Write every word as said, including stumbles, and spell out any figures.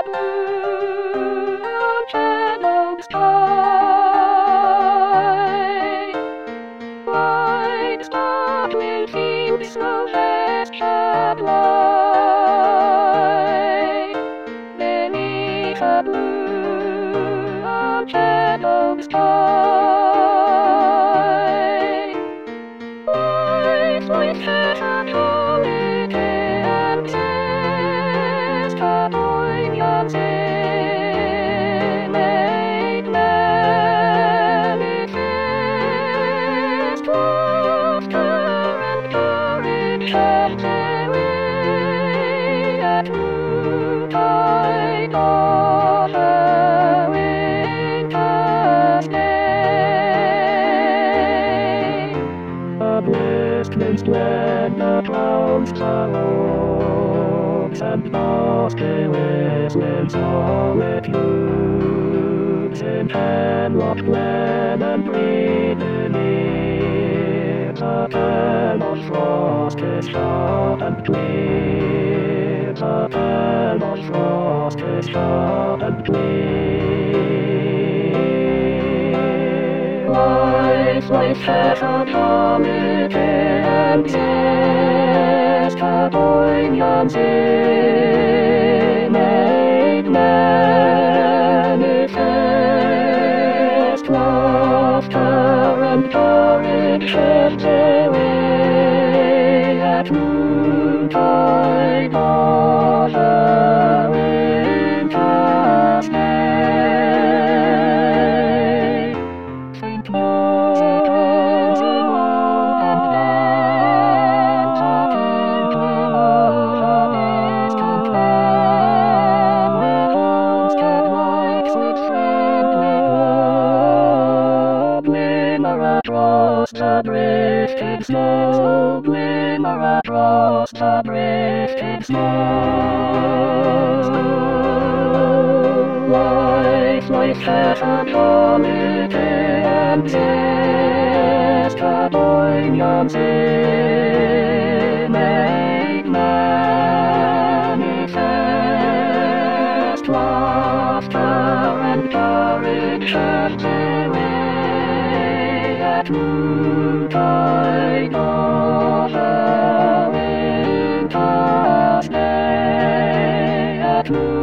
blue unshadowed sky. White sparkling fields no less shall lie beneath a blue unshadowed sky. White voices and holiday and sister poignant made manifest laughter and courage and their way at noontide of a winter's day. A blessed minst when the clouds are oaks and bosky whistling solitudes in hemlock glen and breathing ear. The candle frost is sharp and clear. The candle frost is sharp and clear. Life, life has a holiday and zest, a poignancy made manifest. Laughter and courage shared their way at noontide of a winter's day. Saint Paul and then talking to all distant men, where homestead like sweet friendly glow glimmer across the drifted snow, glimmer across the drifted snow. Life, life has a holiday and zest, a poignancy made manifest. Laughter and courage shared their way at noontide of a winter's day. At